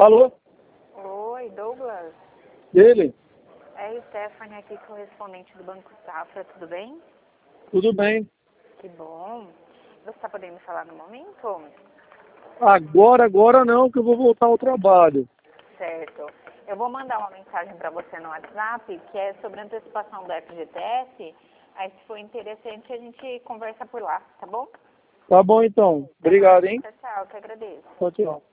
Alô? Oi, Douglas. Dele? É Stephanie aqui, correspondente do Banco Safra, tudo bem? Tudo bem. Que bom. Você está podendo falar no momento? Agora não, que eu vou voltar ao trabalho. Certo. Eu vou mandar uma mensagem para você no WhatsApp, que é sobre a antecipação do FGTS. Aí, se for interessante, a gente conversa por lá, tá bom? Tá bom então. Até Obrigado, mais. hein? Tchau, tchau. Que agradeço. Tchau, tchau.